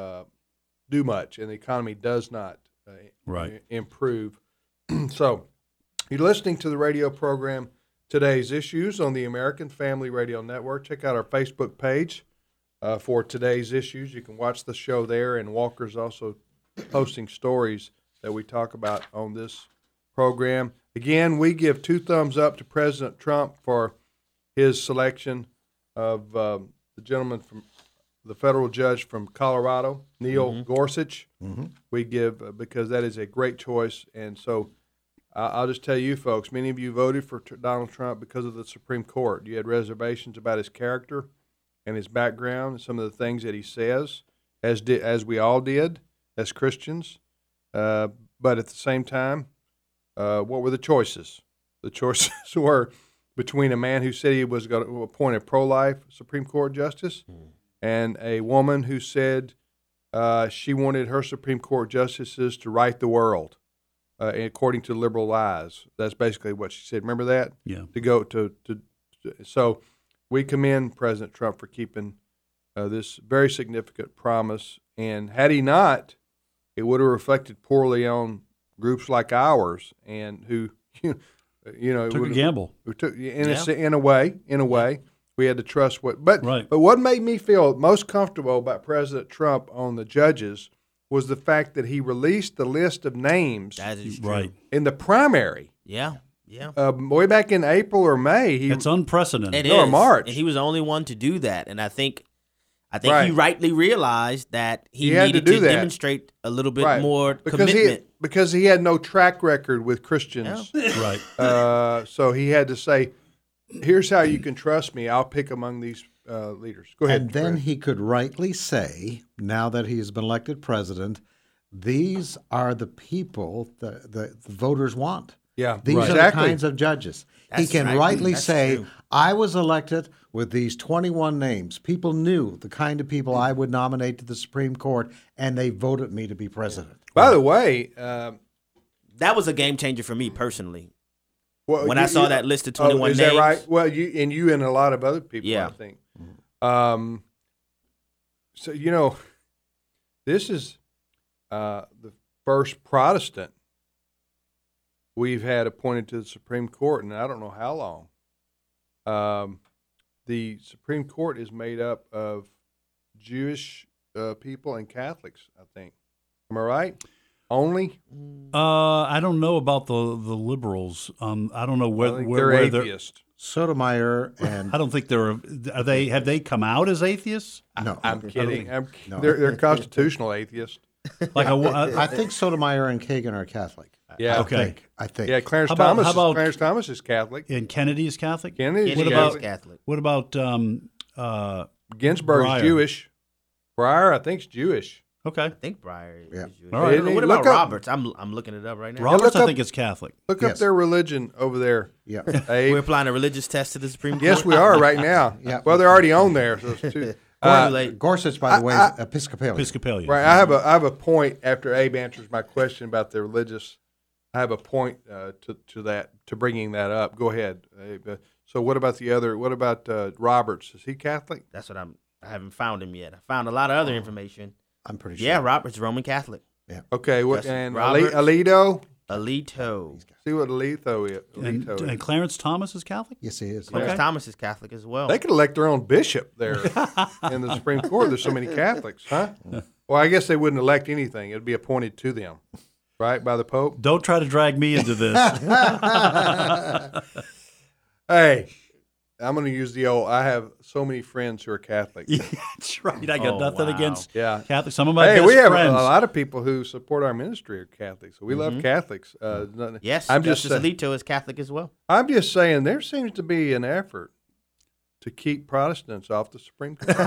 much, and the economy does not improve. So, you're listening to the radio program Today's Issues on the American Family Radio Network. Check out our Facebook page for Today's Issues. You can watch the show there, and Walker's also posting stories that we talk about on this program. Again, we give 2 thumbs up to President Trump for his selection of the gentleman from the federal judge from Colorado, Neil Gorsuch. We give because that is a great choice. And so I'll just tell you folks, many of you voted for Donald Trump because of the Supreme Court. You had reservations about his character and his background and some of the things that he says, as we all did as Christians. But at the same time, what were the choices? The choices were between a man who said he was going to appoint a pro-life Supreme Court justice and a woman who said she wanted her Supreme Court justices to right the world, according to liberal lies. That's basically what she said. Remember that? Yeah. So we commend President Trump for keeping this very significant promise. And had he not, it would have reflected poorly on groups like ours, and who took a gamble. Who took in a way we had to trust what. But what made me feel most comfortable about President Trump on the judges was the fact that he released the list of names. That is true. In the primary. Yeah. Way back in April or May. It's unprecedented. Or March. And he was the only one to do that, and I think he rightly realized that he needed to demonstrate a little bit more commitment. Because he had no track record with Christians. Yeah. Right. So he had to say, here's how you can trust me. I'll pick among these leaders. Go ahead. And then he could rightly say, now that he has been elected president, these are the people the voters want. Yeah, these are the kinds of judges. He can rightly say, I was elected with these 21 names. People knew the kind of people I would nominate to the Supreme Court, and they voted me to be president. By the way, that was a game changer for me personally. When I saw that list of 21 names. Is that right? Well, you and a lot of other people, I think. So, this is the first Protestant we've had appointed to the Supreme Court, and I don't know how long. The Supreme Court is made up of Jewish people and Catholics, I think. Am I right? Only? I don't know about the liberals. I don't know where they're atheists. Sotomayor and I don't think are they. Have they come out as atheists? No, I'm kidding. They're constitutional atheists. I think Sotomayor and Kagan are Catholic. Yeah. Okay. I think. Yeah, Clarence Thomas is Catholic. And Kennedy is Catholic? Kennedy is Catholic. What about Ginsburg Breyer? Is Jewish. Breyer, I think, is Jewish. Okay. I think Breyer is Jewish. All right. What about Roberts? I'm looking it up right now. Roberts, I think, is Catholic. Look up their religion over there. Yeah. We're applying a religious test to the Supreme Court? Yes, we are right now. Yeah. Well, they're already on there. So it's Gorsuch, by the way, is Episcopalian. Episcopalian. Right. I have a point after Abe answers my question about the religious. I have a point to bringing that up. Go ahead, Abe. So what about the other? What about Roberts? Is he Catholic? That's what I haven't found him yet. I found a lot of other information. I'm pretty sure. Yeah, Robert's Roman Catholic. Yeah. Okay. What Yes, and Roberts. Alito? Alito. See what Alito is. Alito And is. Clarence Thomas is Catholic? Yes, he is. Clarence Okay. Thomas is Catholic as well. They could elect their own bishop there in the Supreme Court. There's so many Catholics, huh? Well, I guess they wouldn't elect anything. It'd be appointed to them, right, by the Pope. Don't try to drag me into this. Hey, I'm going to use the old. I have so many friends who are Catholic. That's right. I got Oh, nothing wow. against Yeah. Catholics. Some of my Hey, best we have friends. a lot of people who support our ministry are Catholic, so we love Catholics. Yes, I'm Justice just Alito is Catholic as well. I'm just saying there seems to be an effort to keep Protestants off the Supreme Court.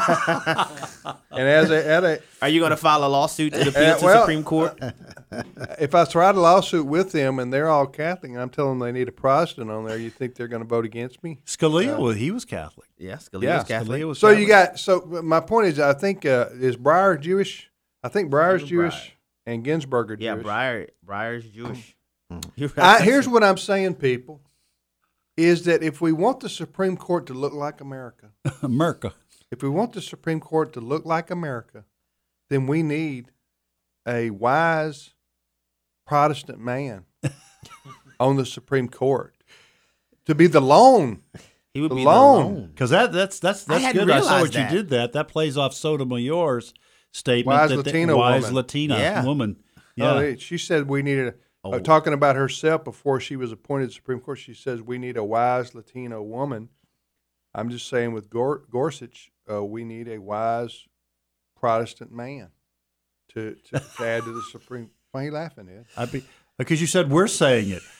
And Are you going to file a lawsuit to appeal to the well, Supreme Court? if I tried a lawsuit with them and they're all Catholic, and I'm telling them they need a Protestant on there, you think they're going to vote against me? Scalia, well, he was Catholic. Yes, Scalia's Yeah. Catholic. Scalia was So Catholic. you got. So my point is, I think is Breyer Jewish? I think Breyer's Breyer. Jewish and Ginsburg are Yeah, Jewish. Breyer's Jewish. You're right. Here's what I'm saying, people, is that if we want the Supreme Court to look like America, America. if we want the Supreme Court to look like America, then we need a wise Protestant man on the Supreme Court to be the lone. He would be Alone. alone. Because that's hadn't good. I saw realized what that. you did that. That plays off Sotomayor's statement. Wise that Latina wise woman. Latina Yeah. woman. Yeah. Oh, she said we needed talking about herself before she was appointed to the Supreme Court. She says we need a wise Latino woman. I'm just saying with Gorsuch, we need a wise Protestant man to add to the Supreme. Why are you laughing, Ed? Because you said we're saying it.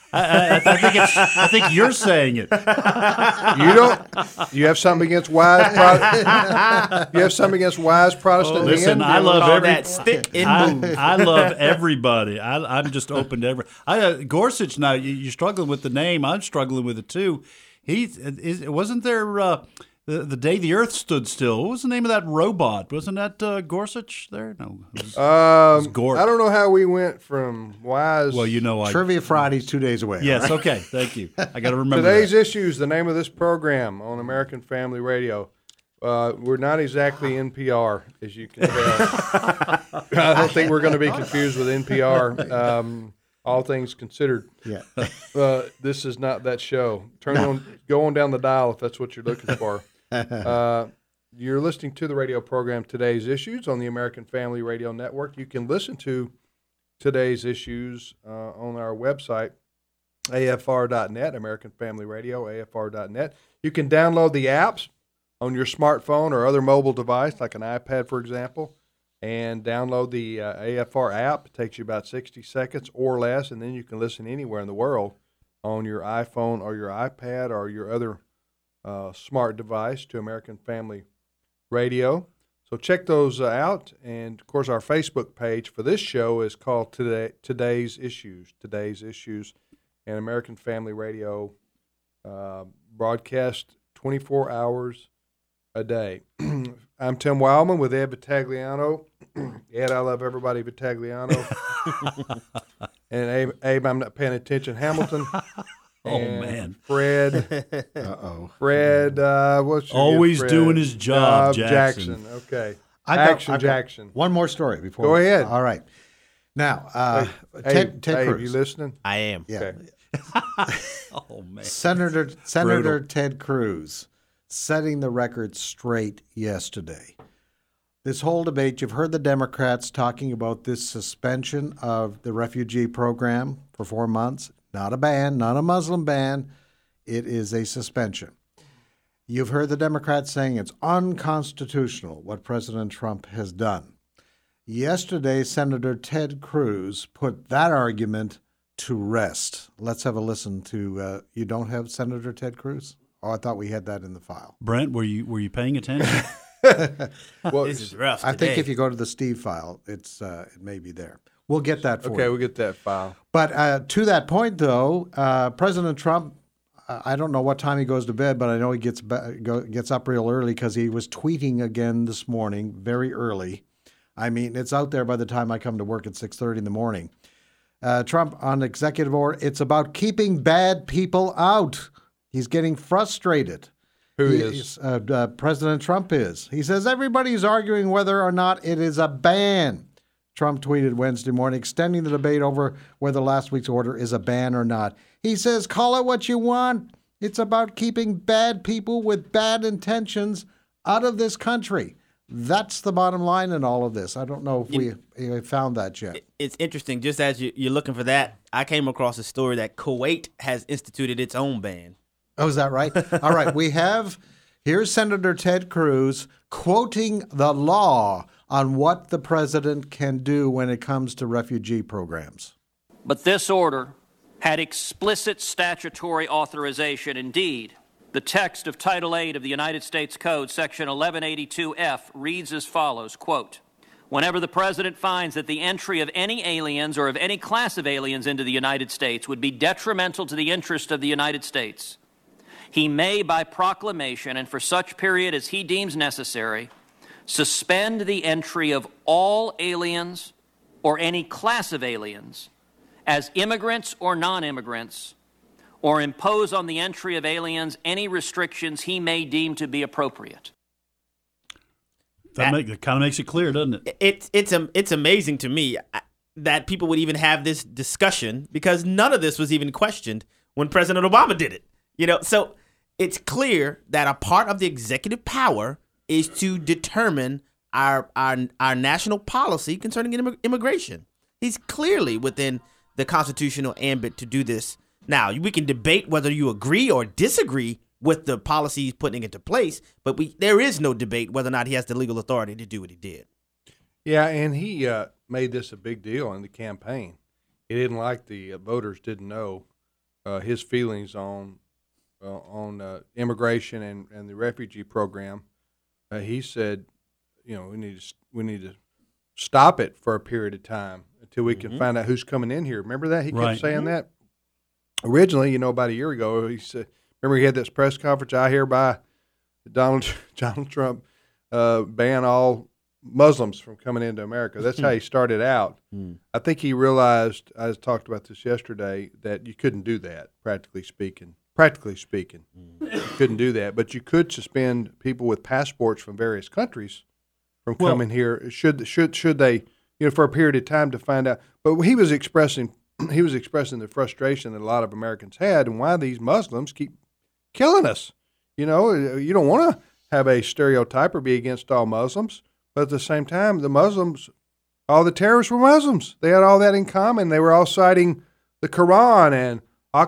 I think you're saying it. You don't. You have something against wise. You have something against wise Protestant men. Listen, I love Call every. that stick and move. I love everybody. I'm just open to every. Gorsuch. Now you're struggling with the name. I'm struggling with it too. Wasn't there the day the Earth stood still? What was the name of that robot? Wasn't that Gorsuch there? No. It was Gort. I don't know how we went from wise. Well, you know, Trivia Friday's 2 days away. Yes. all right? Okay. Thank you. I got to remember Today's that. Issues, the name of this program on American Family Radio. We're not exactly NPR, as you can tell. I don't think we're going to be confused with NPR. All things considered. Yeah. This is not that show. Go on down the dial if that's what you're looking for. You're listening to the radio program Today's Issues on the American Family Radio Network. You can listen to Today's Issues on our website, afr.net, American Family Radio, afr.net. You can download the apps on your smartphone or other mobile device, like an iPad, for example, and download the AFR app. It takes you about 60 seconds or less, and then you can listen anywhere in the world on your iPhone or your iPad or your other smart device to American Family Radio. So check those out. And, of course, our Facebook page for this show is called Today's Issues. Today's Issues. And American Family Radio broadcast 24 hours a day. I'm Tim Wildman with Ed Vitagliano. Ed, I love everybody Vitagliano. And Abe, I'm not paying attention. Hamilton. And man. Fred. Uh-oh. Fred, what's your Always Fred? doing his job, Jackson. Okay. I've got Jackson. one more story before. Go ahead. All right. Now, Ted Ted you Cruz. listening? I am. Yeah. Okay. Oh man. Senator Brutal. Ted Cruz setting the record straight yesterday. This whole debate, you've heard the Democrats talking about this suspension of the refugee program for 4 months. Not a ban, not a Muslim ban. It is a suspension. You've heard the Democrats saying it's unconstitutional what President Trump has done. Yesterday, Senator Ted Cruz put that argument to rest. Let's have a listen to. You don't have Senator Ted Cruz? Oh, I thought we had that in the file. Brent, were you paying attention? Well, This is rough. I think today. if you go to the Steve file, it may be there. We'll get that for okay, you. we'll get that file. But to that point, though, President Trump I don't know what time he goes to bed, but I know he gets up real early because he was tweeting again this morning, very early. I mean, it's out there by the time I come to work at 6:30 in the morning. Trump on executive order, it's about keeping bad people out. He's getting frustrated. Who is? President Trump is. He says everybody's arguing whether or not it is a ban. Trump tweeted Wednesday morning, extending the debate over whether last week's order is a ban or not. He says, call it what you want. It's about keeping bad people with bad intentions out of this country. That's the bottom line in all of this. I don't know if we found that yet. It's interesting. Just as you're looking for that, I came across a story that Kuwait has instituted its own ban. Oh, is that right? All right. Here's Senator Ted Cruz quoting the law on what the president can do when it comes to refugee programs. But this order had explicit statutory authorization. Indeed, the text of Title 8 of the United States Code, Section 1182F, reads as follows, quote, whenever the president finds that the entry of any aliens or of any class of aliens into the United States would be detrimental to the interest of the United States, he may, by proclamation and for such period as he deems necessary, suspend the entry of all aliens or any class of aliens as immigrants or non-immigrants, or impose on the entry of aliens any restrictions he may deem to be appropriate. That kind of makes it clear, doesn't it? It's amazing to me that people would even have this discussion because none of this was even questioned when President Obama did it. So it's clear that a part of the executive power is to determine our national policy concerning immigration. He's clearly within the constitutional ambit to do this. Now, we can debate whether you agree or disagree with the policy he's putting into place, but there is no debate whether or not he has the legal authority to do what he did. Yeah, and he made this a big deal in the campaign. He didn't like the voters didn't know his feelings on immigration and the refugee program. He said, we need to stop it for a period of time until we can find out who's coming in here. Remember that? He kept saying that. Originally, about a year ago, he said, remember he had this press conference, I hereby, Donald Trump, ban all Muslims from coming into America. That's how he started out. I think he realized, I talked about this yesterday, that you couldn't do that, practically speaking. You couldn't do that. But you could suspend people with passports from various countries from coming here. Should they, for a period of time to find out. But he was expressing the frustration that a lot of Americans had and why these Muslims keep killing us. You don't want to have a stereotype or be against all Muslims. But at the same time, the Muslims, all the terrorists were Muslims. They had all that in common. They were all citing the Quran and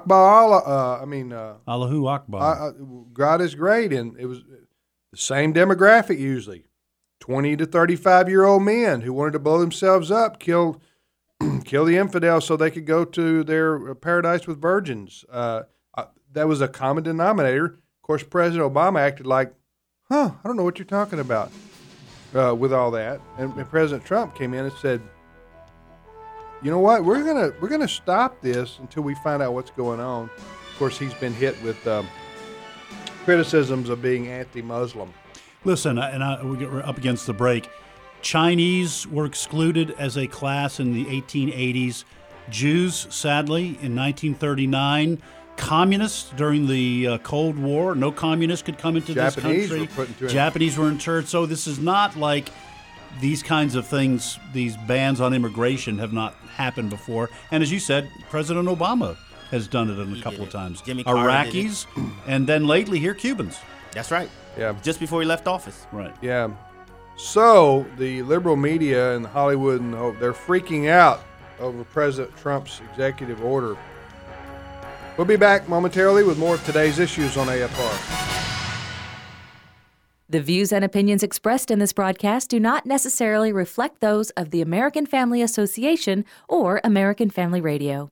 Allahu Akbar. God is great. And it was the same demographic usually. 20 to 35-year-old men who wanted to blow themselves up, kill the infidels so they could go to their paradise with virgins. That was a common denominator. Of course, President Obama acted like, I don't know what you're talking about with all that. And President Trump came in and said, you know what, we're gonna stop this until we find out what's going on. Of course, he's been hit with criticisms of being anti-Muslim. Listen, we get up against the break. Chinese were excluded as a class in the 1880s. Jews, sadly, in 1939. Communists during the Cold War. No communists could come into this country. Japanese were interred. So this is not like these kinds of things, these bans on immigration have not happened before. And as you said, President Obama has done it a couple of times. Jimmy Carter Iraqis, and then lately here, Cubans. That's right. Yeah. Just before he left office. Right. Yeah. So the liberal media in Hollywood, they're freaking out over President Trump's executive order. We'll be back momentarily with more of today's issues on AFR. The views and opinions expressed in this broadcast do not necessarily reflect those of the American Family Association or American Family Radio.